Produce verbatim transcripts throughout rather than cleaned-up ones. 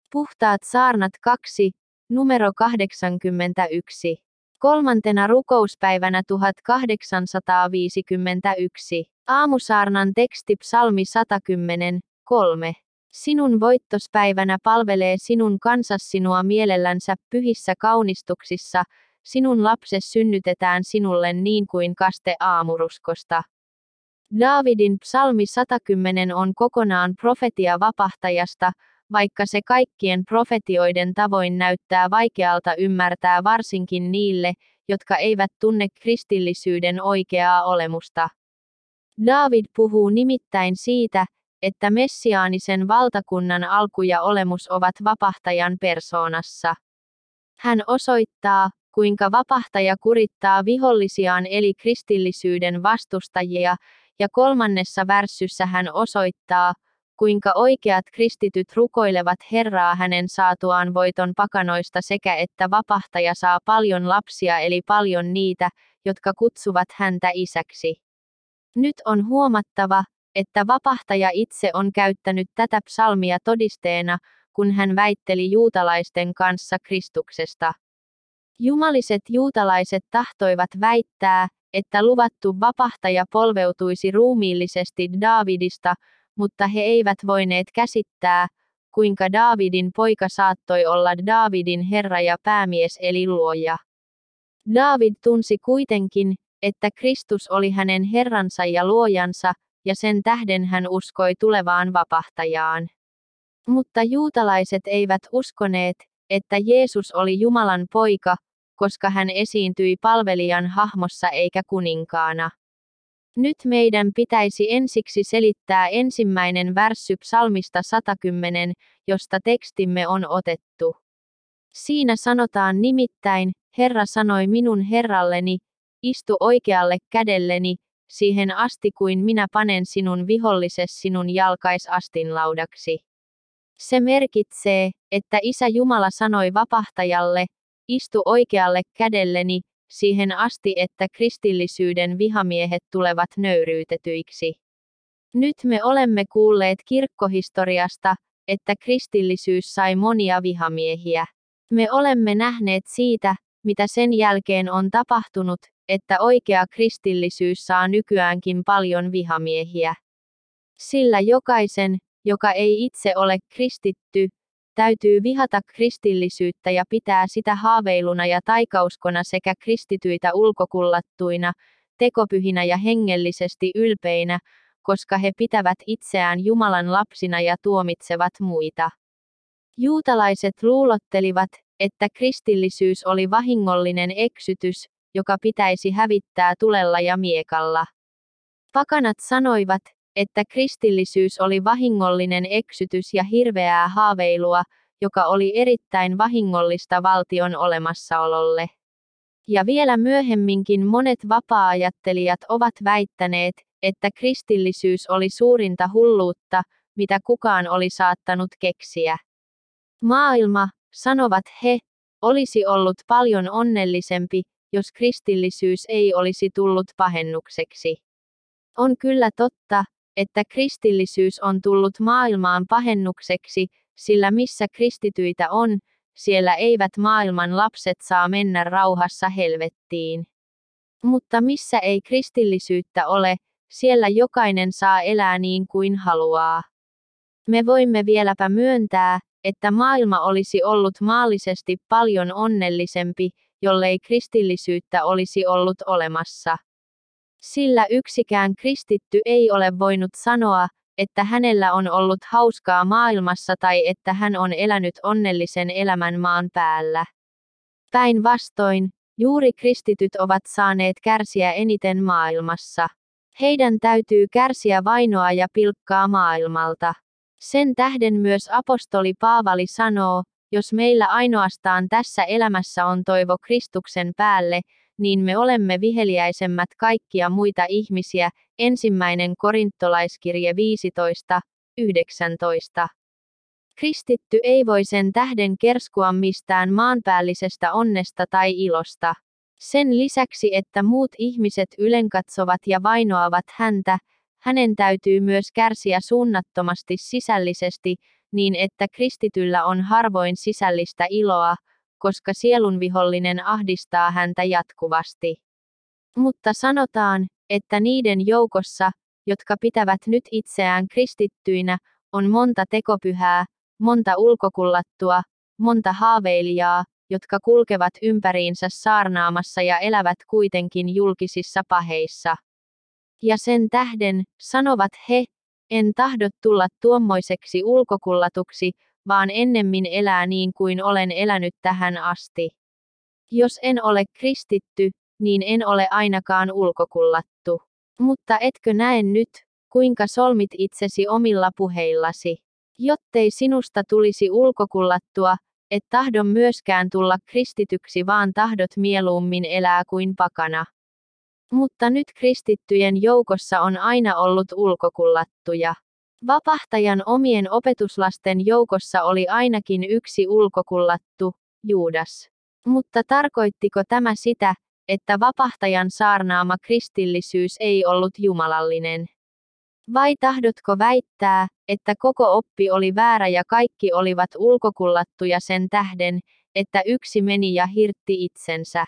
Puhtaat saarnat kaksi, numero kahdeksankymmentäyksi. Kolmantena rukouspäivänä tuhatkahdeksansataaviisikymmentäyksi. Aamusaarnan teksti psalmi sata kymmenen, kolme. Sinun voittospäivänä palvelee sinun kansas sinua mielellänsä pyhissä kaunistuksissa, sinun lapses synnytetään sinulle niin kuin kaste aamuruskosta. Daavidin psalmi sata kymmenen on kokonaan profetia vapahtajasta, vaikka se kaikkien profetioiden tavoin näyttää vaikealta ymmärtää varsinkin niille, jotka eivät tunne kristillisyyden oikeaa olemusta. Daavid puhuu nimittäin siitä, että messiaanisen valtakunnan alku ja olemus ovat vapahtajan persoonassa. Hän osoittaa, kuinka vapahtaja kurittaa vihollisiaan eli kristillisyyden vastustajia, ja kolmannessa värssyssä hän osoittaa, kuinka oikeat kristityt rukoilevat Herraa hänen saatuaan voiton pakanoista sekä että vapahtaja saa paljon lapsia eli paljon niitä, jotka kutsuvat häntä isäksi. Nyt on huomattava, että vapahtaja itse on käyttänyt tätä psalmia todisteena, kun hän väitteli juutalaisten kanssa Kristuksesta. Jumaliset juutalaiset tahtoivat väittää, että luvattu vapahtaja polveutuisi ruumiillisesti Daavidista, mutta he eivät voineet käsittää, kuinka Daavidin poika saattoi olla Daavidin herra ja päämies eli luoja. Daavid tunsi kuitenkin, että Kristus oli hänen herransa ja luojansa, ja sen tähden hän uskoi tulevaan vapahtajaan. Mutta juutalaiset eivät uskoneet, että Jeesus oli Jumalan poika, koska hän esiintyi palvelijan hahmossa eikä kuninkaana. Nyt meidän pitäisi ensiksi selittää ensimmäinen värssy psalmista sata kymmenen, josta tekstimme on otettu. Siinä sanotaan nimittäin, Herra sanoi minun herralleni, istu oikealle kädelleni, siihen asti kuin minä panen sinun vihollises sinun jalkais astinlaudaksi. Se merkitsee, että Isä Jumala sanoi vapahtajalle, istu oikealle kädelleni, siihen asti että kristillisyyden vihamiehet tulevat nöyryytetyiksi. Nyt me olemme kuulleet kirkkohistoriasta, että kristillisyys sai monia vihamiehiä. Me olemme nähneet siitä, mitä sen jälkeen on tapahtunut, että oikea kristillisyys saa nykyäänkin paljon vihamiehiä. Sillä jokaisen, joka ei itse ole kristitty, täytyy vihata kristillisyyttä ja pitää sitä haaveiluna ja taikauskona sekä kristityitä ulkokullattuina, tekopyhinä ja hengellisesti ylpeinä, koska he pitävät itseään Jumalan lapsina ja tuomitsevat muita. Juutalaiset luulottelivat, että kristillisyys oli vahingollinen eksytys, joka pitäisi hävittää tulella ja miekalla. Pakanat sanoivat, että kristillisyys oli vahingollinen eksytys ja hirveää haaveilua, joka oli erittäin vahingollista valtion olemassaololle. Ja vielä myöhemminkin monet vapaa-ajattelijat ovat väittäneet, että kristillisyys oli suurinta hulluutta, mitä kukaan oli saattanut keksiä. Maailma, sanovat he, olisi ollut paljon onnellisempi, jos kristillisyys ei olisi tullut pahennukseksi. On kyllä totta, että kristillisyys on tullut maailmaan pahennukseksi, sillä missä kristityitä on, siellä eivät maailman lapset saa mennä rauhassa helvettiin. Mutta missä ei kristillisyyttä ole, siellä jokainen saa elää niin kuin haluaa. Me voimme vieläpä myöntää, että maailma olisi ollut maallisesti paljon onnellisempi, jollei kristillisyyttä olisi ollut olemassa. Sillä yksikään kristitty ei ole voinut sanoa, että hänellä on ollut hauskaa maailmassa tai että hän on elänyt onnellisen elämän maan päällä. Päinvastoin, juuri kristityt ovat saaneet kärsiä eniten maailmassa. Heidän täytyy kärsiä vainoa ja pilkkaa maailmalta. Sen tähden myös apostoli Paavali sanoo, jos meillä ainoastaan tässä elämässä on toivo Kristuksen päälle, niin me olemme viheliäisemmät kaikkia muita ihmisiä, ensimmäinen korintolaiskirje viisitoista, yhdeksäntoista. Kristitty ei voi sen tähden kerskua mistään maanpäällisestä onnesta tai ilosta. Sen lisäksi, että muut ihmiset ylenkatsovat ja vainoavat häntä, hänen täytyy myös kärsiä suunnattomasti sisällisesti, niin että kristityllä on harvoin sisällistä iloa, koska sielunvihollinen ahdistaa häntä jatkuvasti. Mutta sanotaan, että niiden joukossa, jotka pitävät nyt itseään kristittyinä, on monta tekopyhää, monta ulkokullattua, monta haaveilijaa, jotka kulkevat ympäriinsä saarnaamassa ja elävät kuitenkin julkisissa paheissa. Ja sen tähden, sanovat he, en tahdo tulla tuommoiseksi ulkokullatuksi, vaan ennemmin elää niin kuin olen elänyt tähän asti. Jos en ole kristitty, niin en ole ainakaan ulkokullattu. Mutta etkö näe nyt, kuinka solmit itsesi omilla puheillasi? Jottei sinusta tulisi ulkokullattua, et tahdon myöskään tulla kristityksi vaan tahdot mieluummin elää kuin pakana. Mutta nyt kristittyjen joukossa on aina ollut ulkokullattuja. Vapahtajan omien opetuslasten joukossa oli ainakin yksi ulkokullattu, Juudas. Mutta tarkoittiko tämä sitä, että vapahtajan saarnaama kristillisyys ei ollut jumalallinen? Vai tahdotko väittää, että koko oppi oli väärä ja kaikki olivat ulkokullattuja sen tähden, että yksi meni ja hirtti itsensä?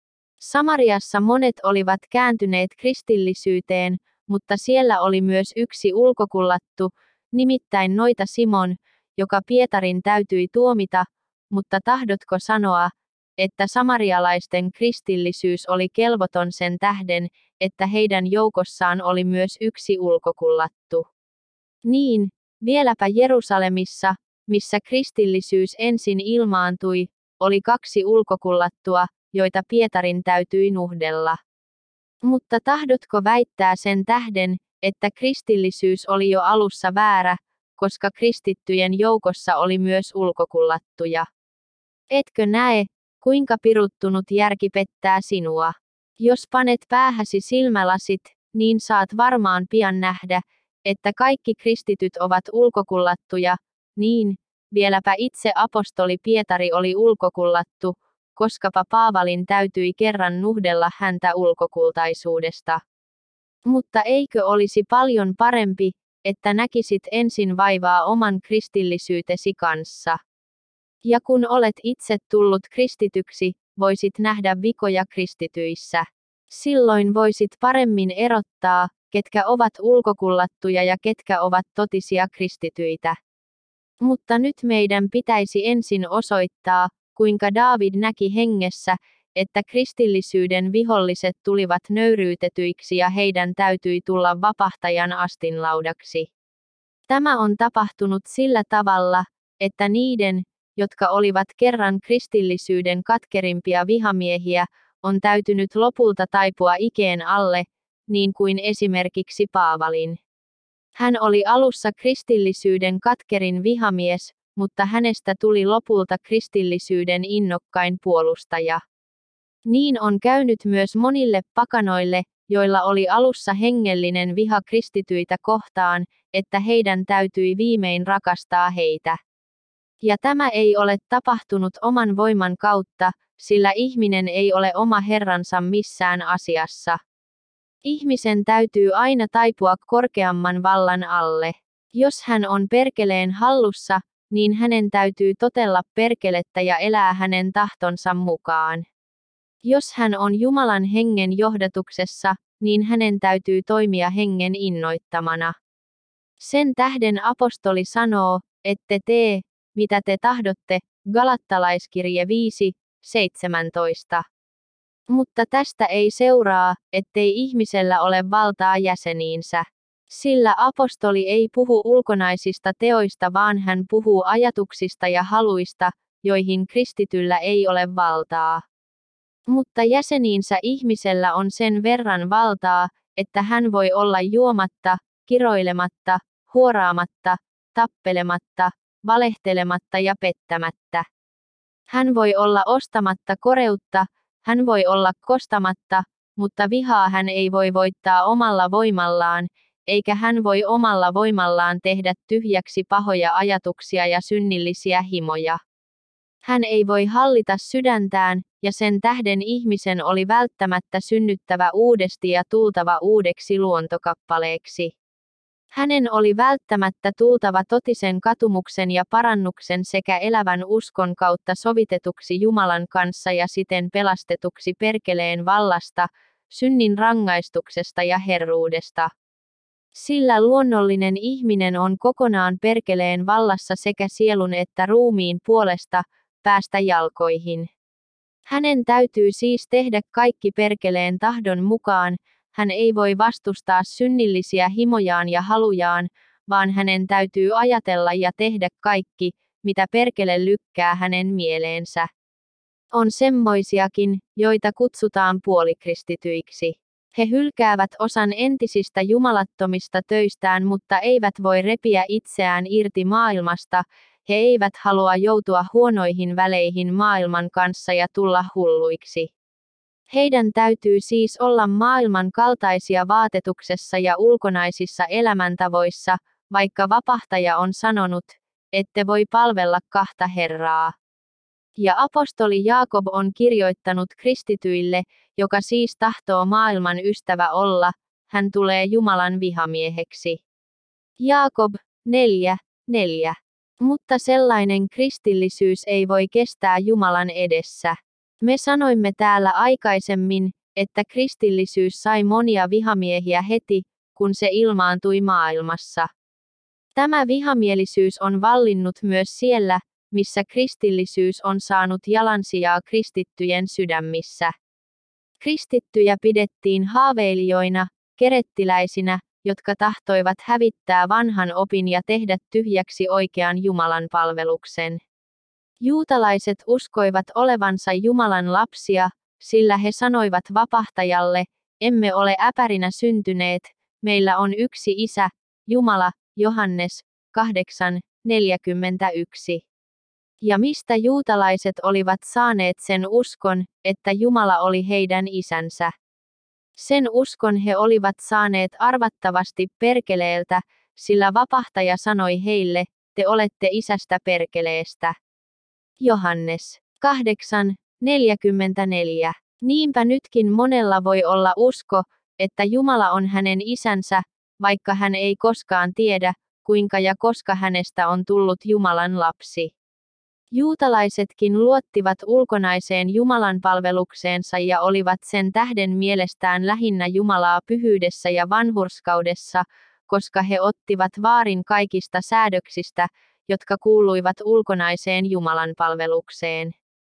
Samariassa monet olivat kääntyneet kristillisyyteen, mutta siellä oli myös yksi ulkokullattu, nimittäin noita Simon, joka Pietarin täytyi tuomita, mutta tahdotko sanoa, että samarialaisten kristillisyys oli kelvoton sen tähden, että heidän joukossaan oli myös yksi ulkokullattu? Niin, vieläpä Jerusalemissa, missä kristillisyys ensin ilmaantui, oli kaksi ulkokullattua, joita Pietarin täytyi nuhdella. Mutta tahdotko väittää sen tähden, että kristillisyys oli jo alussa väärä, koska kristittyjen joukossa oli myös ulkokullattuja? Etkö näe, kuinka piruttunut järki pettää sinua? Jos panet päähäsi silmälasit, niin saat varmaan pian nähdä, että kaikki kristityt ovat ulkokullattuja, niin, vieläpä itse apostoli Pietari oli ulkokullattu, koskapa Paavalin täytyi kerran nuhdella häntä ulkokultaisuudesta. Mutta eikö olisi paljon parempi, että näkisit ensin vaivaa oman kristillisyytesi kanssa? Ja kun olet itse tullut kristityksi, voisit nähdä vikoja kristityissä. Silloin voisit paremmin erottaa, ketkä ovat ulkokullattuja ja ketkä ovat totisia kristityitä. Mutta nyt meidän pitäisi ensin osoittaa, kuinka Daavid näki hengessä, että kristillisyyden viholliset tulivat nöyryytetyiksi ja heidän täytyi tulla vapahtajan astinlaudaksi. Tämä on tapahtunut sillä tavalla, että niiden, jotka olivat kerran kristillisyyden katkerimpia vihamiehiä, on täytynyt lopulta taipua ikeen alle, niin kuin esimerkiksi Paavalin. Hän oli alussa kristillisyyden katkerin vihamies, mutta hänestä tuli lopulta kristillisyyden innokkain puolustaja. Niin on käynyt myös monille pakanoille, joilla oli alussa hengellinen viha kristityitä kohtaan, että heidän täytyi viimein rakastaa heitä. Ja tämä ei ole tapahtunut oman voiman kautta, sillä ihminen ei ole oma herransa missään asiassa. Ihmisen täytyy aina taipua korkeamman vallan alle. Jos hän on perkeleen hallussa, niin hänen täytyy totella perkelettä ja elää hänen tahtonsa mukaan. Jos hän on Jumalan hengen johdatuksessa, niin hänen täytyy toimia hengen innoittamana. Sen tähden apostoli sanoo, ette tee, mitä te tahdotte, Galattalaiskirje viisi, seitsemäntoista. Mutta tästä ei seuraa, ettei ihmisellä ole valtaa jäseniinsä. Sillä apostoli ei puhu ulkonaisista teoista vaan hän puhuu ajatuksista ja haluista, joihin kristityllä ei ole valtaa. Mutta jäseniinsä ihmisellä on sen verran valtaa, että hän voi olla juomatta, kiroilematta, huoraamatta, tappelematta, valehtelematta ja pettämättä. Hän voi olla ostamatta koreutta, hän voi olla kostamatta, mutta vihaa hän ei voi voittaa omalla voimallaan, eikä hän voi omalla voimallaan tehdä tyhjäksi pahoja ajatuksia ja synnillisiä himoja. Hän ei voi hallita sydäntään, ja sen tähden ihmisen oli välttämättä synnyttävä uudesti ja tultava uudeksi luontokappaleeksi. Hänen oli välttämättä tultava totisen katumuksen ja parannuksen sekä elävän uskon kautta sovitetuksi Jumalan kanssa ja siten pelastetuksi perkeleen vallasta, synnin rangaistuksesta ja herruudesta. Sillä luonnollinen ihminen on kokonaan perkeleen vallassa sekä sielun että ruumiin puolesta, päästä jalkoihin. Hänen täytyy siis tehdä kaikki perkeleen tahdon mukaan, hän ei voi vastustaa synnillisiä himojaan ja halujaan, vaan hänen täytyy ajatella ja tehdä kaikki, mitä perkele lykkää hänen mieleensä. On semmoisiakin, joita kutsutaan puolikristityiksi. He hylkäävät osan entisistä jumalattomista töistään, mutta eivät voi repiä itseään irti maailmasta, he eivät halua joutua huonoihin väleihin maailman kanssa ja tulla hulluiksi. Heidän täytyy siis olla maailman kaltaisia vaatetuksessa ja ulkonaisissa elämäntavoissa, vaikka vapahtaja on sanonut, ette voi palvella kahta Herraa. Ja apostoli Jaakob on kirjoittanut kristityille, joka siis tahtoo maailman ystävä olla, hän tulee Jumalan vihamieheksi. Jaakob neljä neljä. Mutta sellainen kristillisyys ei voi kestää Jumalan edessä. Me sanoimme täällä aikaisemmin, että kristillisyys sai monia vihamiehiä heti, kun se ilmaantui maailmassa. Tämä vihamielisyys on vallinnut myös siellä, missä kristillisyys on saanut jalansijaa kristittyjen sydämissä. Kristittyjä pidettiin haaveilijoina, kerettiläisinä, jotka tahtoivat hävittää vanhan opin ja tehdä tyhjäksi oikean Jumalan palveluksen. Juutalaiset uskoivat olevansa Jumalan lapsia, sillä he sanoivat vapahtajalle, emme ole äpärinä syntyneet, meillä on yksi isä, Jumala, Johannes kahdeksan neljäkymmentäyksi. Ja mistä juutalaiset olivat saaneet sen uskon, että Jumala oli heidän isänsä? Sen uskon he olivat saaneet arvattavasti perkeleeltä, sillä vapahtaja sanoi heille, te olette isästä perkeleestä. Johannes kahdeksan neljäkymmentäneljä. Niinpä nytkin monella voi olla usko, että Jumala on hänen isänsä, vaikka hän ei koskaan tiedä, kuinka ja koska hänestä on tullut Jumalan lapsi. Juutalaisetkin luottivat ulkonaiseen Jumalan palvelukseensa ja olivat sen tähden mielestään lähinnä Jumalaa pyhyydessä ja vanhurskaudessa, koska he ottivat vaarin kaikista säädöksistä, jotka kuuluivat ulkonaiseen Jumalan palvelukseen.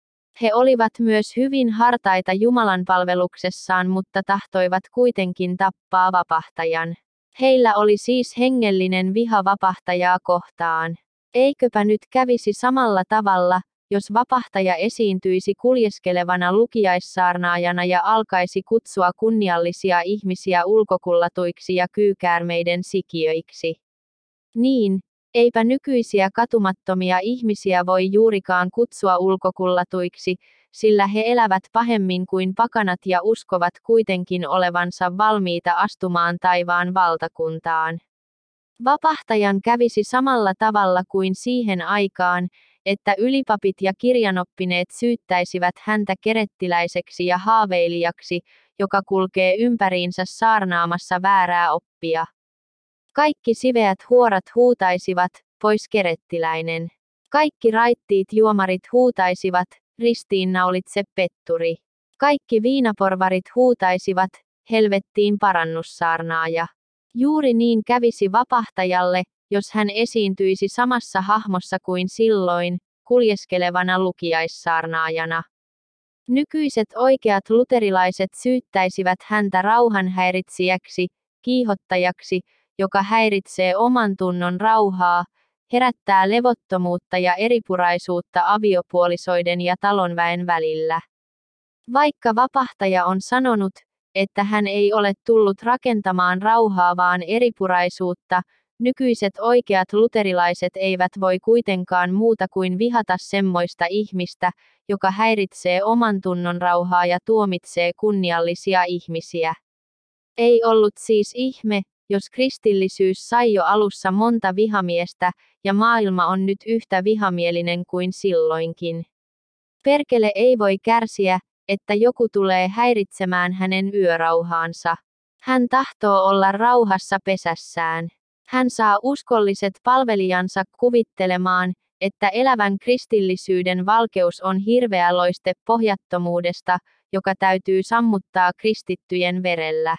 He olivat myös hyvin hartaita Jumalan palveluksessaan, mutta tahtoivat kuitenkin tappaa vapahtajan. Heillä oli siis hengellinen viha vapahtajaa kohtaan. Eiköpä nyt kävisi samalla tavalla, jos vapahtaja esiintyisi kuljeskelevana lukiaissaarnaajana ja alkaisi kutsua kunniallisia ihmisiä ulkokullatuiksi ja kyykäärmeiden sikiöiksi. Niin, eipä nykyisiä katumattomia ihmisiä voi juurikaan kutsua ulkokullatuiksi, sillä he elävät pahemmin kuin pakanat ja uskovat kuitenkin olevansa valmiita astumaan taivaan valtakuntaan. Vapahtajan kävisi samalla tavalla kuin siihen aikaan, että ylipapit ja kirjanoppineet syyttäisivät häntä kerettiläiseksi ja haaveilijaksi, joka kulkee ympäriinsä saarnaamassa väärää oppia. Kaikki siveät huorat huutaisivat, pois kerettiläinen. Kaikki raittiit juomarit huutaisivat, ristiinnaulitse petturi. Kaikki viinaporvarit huutaisivat, helvettiin parannussaarnaaja. Juuri niin kävisi vapahtajalle, jos hän esiintyisi samassa hahmossa kuin silloin, kuljeskelevana lukiaissaarnaajana. Nykyiset oikeat luterilaiset syyttäisivät häntä rauhanhäiritsijäksi, kiihottajaksi, joka häiritsee oman tunnon rauhaa, herättää levottomuutta ja eripuraisuutta aviopuolisoiden ja talonväen välillä. Vaikka vapahtaja on sanonut, että hän ei ole tullut rakentamaan rauhaa vaan eripuraisuutta, nykyiset oikeat luterilaiset eivät voi kuitenkaan muuta kuin vihata semmoista ihmistä, joka häiritsee oman tunnon rauhaa ja tuomitsee kunniallisia ihmisiä. Ei ollut siis ihme, jos kristillisyys sai jo alussa monta vihamiestä, ja maailma on nyt yhtä vihamielinen kuin silloinkin. Perkele ei voi kärsiä, että joku tulee häiritsemään hänen yörauhaansa. Hän tahtoo olla rauhassa pesässään. Hän saa uskolliset palvelijansa kuvittelemaan, että elävän kristillisyyden valkeus on hirveä loiste pohjattomuudesta, joka täytyy sammuttaa kristittyjen verellä.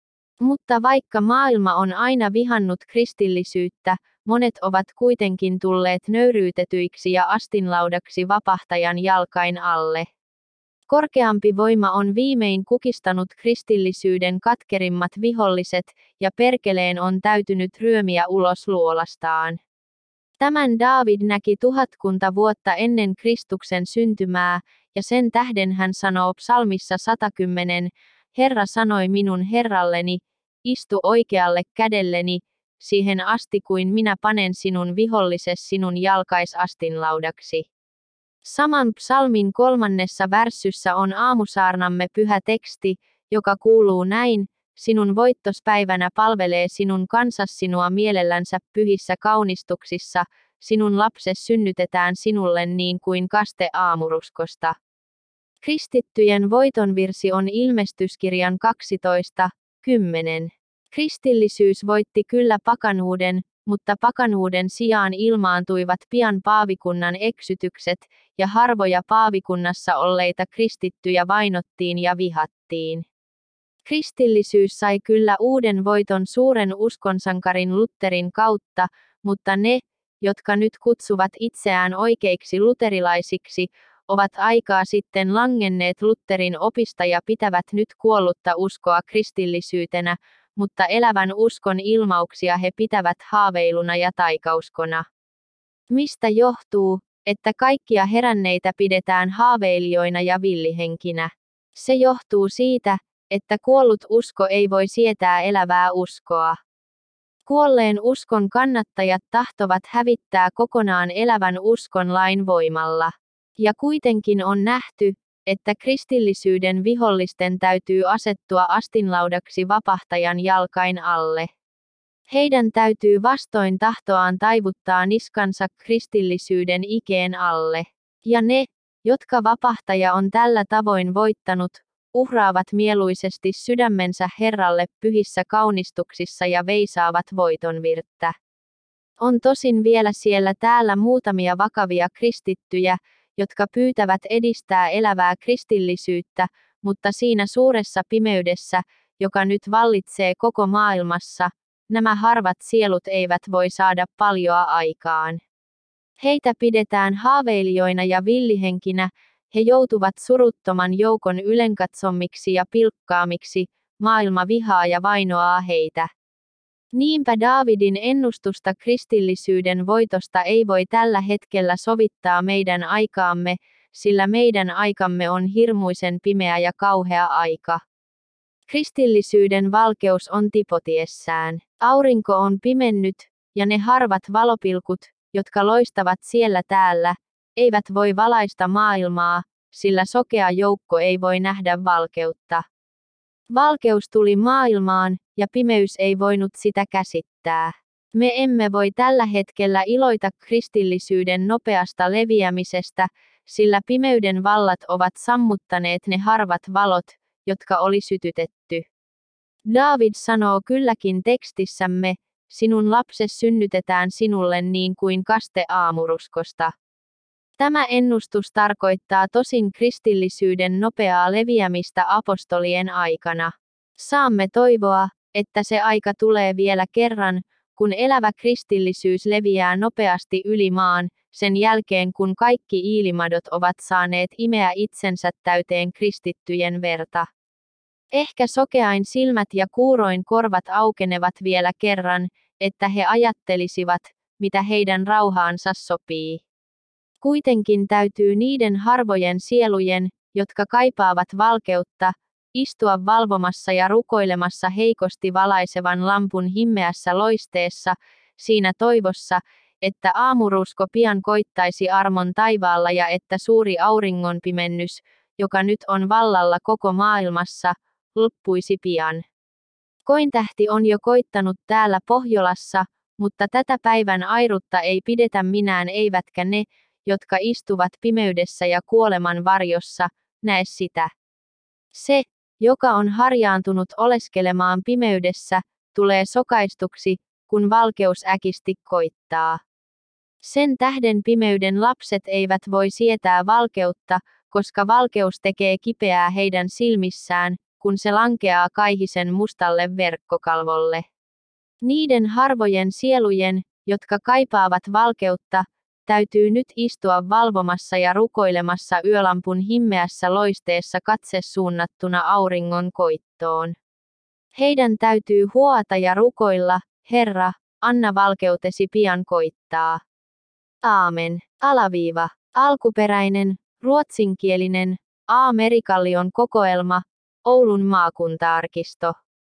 Mutta vaikka maailma on aina vihannut kristillisyyttä, monet ovat kuitenkin tulleet nöyryytetyiksi ja astinlaudaksi vapahtajan jalkain alle. Korkeampi voima on viimein kukistanut kristillisyyden katkerimmat viholliset, ja perkeleen on täytynyt ryömiä ulos luolastaan. Tämän Daavid näki tuhatkunta vuotta ennen Kristuksen syntymää, ja sen tähden hän sanoo psalmissa sata kymmenen, Herra sanoi minun Herralleni, istu oikealle kädelleni, siihen asti kuin minä panen sinun vihollises sinun jalkaisastinlaudaksi. Saman psalmin kolmannessa värssyssä on aamusaarnamme pyhä teksti, joka kuuluu näin, sinun voittospäivänä palvelee sinun kansas sinua mielellänsä pyhissä kaunistuksissa, sinun lapses synnytetään sinulle niin kuin kaste aamuruskosta. Kristittyjen voitonvirsi on Ilmestyskirjan kaksitoista kymmenen. Kristillisyys voitti kyllä pakanuuden, mutta pakanuuden sijaan ilmaantuivat pian paavikunnan eksytykset, ja harvoja paavikunnassa olleita kristittyjä vainottiin ja vihattiin. Kristillisyys sai kyllä uuden voiton suuren uskonsankarin Lutherin kautta, mutta ne, jotka nyt kutsuvat itseään oikeiksi luterilaisiksi, ovat aikaa sitten langenneet Lutherin opista ja pitävät nyt kuollutta uskoa kristillisyytenä, mutta elävän uskon ilmauksia he pitävät haaveiluna ja taikauskona. Mistä johtuu, että kaikkia heränneitä pidetään haaveilijoina ja villihenkinä? Se johtuu siitä, että kuollut usko ei voi sietää elävää uskoa. Kuolleen uskon kannattajat tahtovat hävittää kokonaan elävän uskon lain voimalla. Ja kuitenkin on nähty, että kristillisyyden vihollisten täytyy asettua astinlaudaksi vapahtajan jalkain alle. Heidän täytyy vastoin tahtoaan taivuttaa niskansa kristillisyyden ikeen alle. Ja ne, jotka vapahtaja on tällä tavoin voittanut, uhraavat mieluisesti sydämensä Herralle pyhissä kaunistuksissa ja veisaavat voitonvirttä. On tosin vielä siellä täällä muutamia vakavia kristittyjä, jotka pyytävät edistää elävää kristillisyyttä, mutta siinä suuressa pimeydessä, joka nyt vallitsee koko maailmassa, nämä harvat sielut eivät voi saada paljoa aikaan. Heitä pidetään haaveilijoina ja villihenkinä, he joutuvat suruttoman joukon ylenkatsommiksi ja pilkkaamiksi, maailma vihaa ja vainoaa heitä. Niinpä Daavidin ennustusta kristillisyyden voitosta ei voi tällä hetkellä sovittaa meidän aikaamme, sillä meidän aikamme on hirmuisen pimeä ja kauhea aika. Kristillisyyden valkeus on tipotiessään. Aurinko on pimennyt, ja ne harvat valopilkut, jotka loistavat siellä täällä, eivät voi valaista maailmaa, sillä sokea joukko ei voi nähdä valkeutta. Valkeus tuli maailmaan, ja pimeys ei voinut sitä käsittää. Me emme voi tällä hetkellä iloita kristillisyyden nopeasta leviämisestä, sillä pimeyden vallat ovat sammuttaneet ne harvat valot, jotka oli sytytetty. Daavid sanoo kylläkin tekstissämme, sinun lapses synnytetään sinulle niin kuin kaste aamuruskosta. Tämä ennustus tarkoittaa tosin kristillisyyden nopeaa leviämistä apostolien aikana. Saamme toivoa, että se aika tulee vielä kerran, kun elävä kristillisyys leviää nopeasti yli maan, sen jälkeen kun kaikki iilimadot ovat saaneet imeä itsensä täyteen kristittyjen verta. Ehkä sokeain silmät ja kuuroin korvat aukenevat vielä kerran, että he ajattelisivat, mitä heidän rauhaansa sopii. Kuitenkin täytyy niiden harvojen sielujen, jotka kaipaavat valkeutta, istua valvomassa ja rukoilemassa heikosti valaisevan lampun himmeässä loisteessa, siinä toivossa, että aamurusko pian koittaisi armon taivaalla ja että suuri auringonpimennys, joka nyt on vallalla koko maailmassa, loppuisi pian. Kointähti on jo koittanut täällä Pohjolassa, mutta tätä päivän airutta ei pidetä minään eivätkä ne, jotka istuvat pimeydessä ja kuoleman varjossa, näe sitä. Se, joka on harjaantunut oleskelemaan pimeydessä, tulee sokaistuksi, kun valkeus äkisti koittaa. Sen tähden pimeyden lapset eivät voi sietää valkeutta, koska valkeus tekee kipeää heidän silmissään, kun se lankeaa kaihisen mustalle verkkokalvolle. Niiden harvojen sielujen, jotka kaipaavat valkeutta, täytyy nyt istua valvomassa ja rukoilemassa yölampun himmeässä loisteessa katse suunnattuna auringon koittoon. Heidän täytyy huoata ja rukoilla, Herra, anna valkeutesi pian koittaa. Aamen. Alaviiva. Alkuperäinen, ruotsinkielinen, A. Merikallion kokoelma, Oulun maakuntaarkisto.